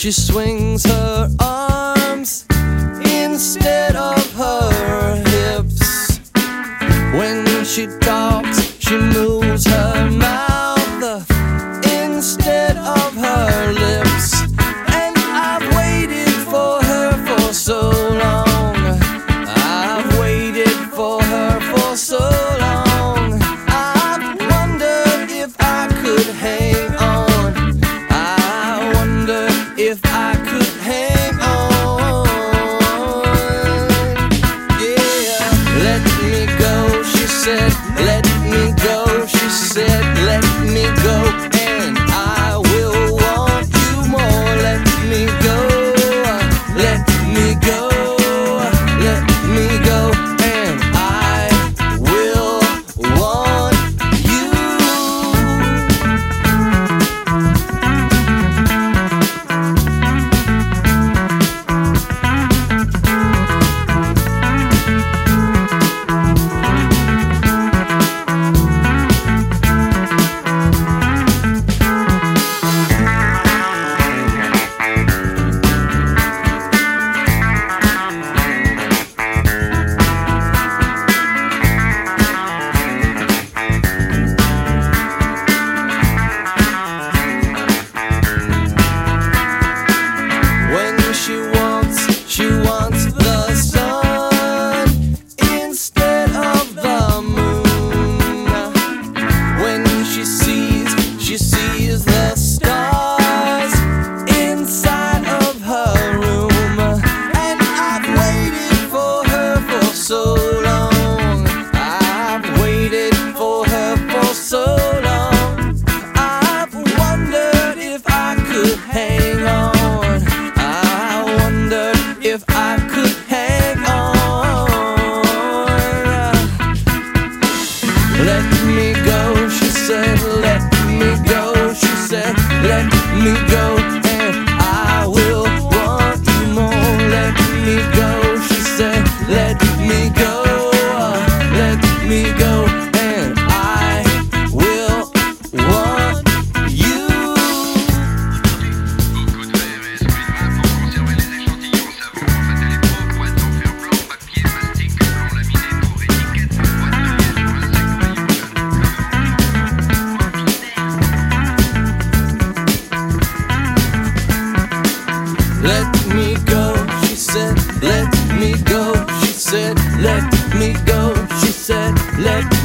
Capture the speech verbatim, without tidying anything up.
she swings her arms instead of her hips. When she talks, she moves her mouth instead of her lips. And I've waited for her for so long. I've waited for her for so long. I've wondered if I could hang on. I wonder if I could hang on. Yeah, let me go, she said. Let me go, she said. Let me go, and I will want you more. Let me go, let me go, let me go, and I will want you. She wants, she wants the sun instead of the moon. When she sees, she sees the stars inside of her room. And I've waited for her for so long. I've waited for her for so long. I've wondered if I could hang on. If I could hang on. Let me go, she said. Let me go, she said. Let me go, and I will want you more. Let me go, she said. Let me go, let me go, and I will want you. Let me go, she said. Let me go, she said. Let me go, she said. Let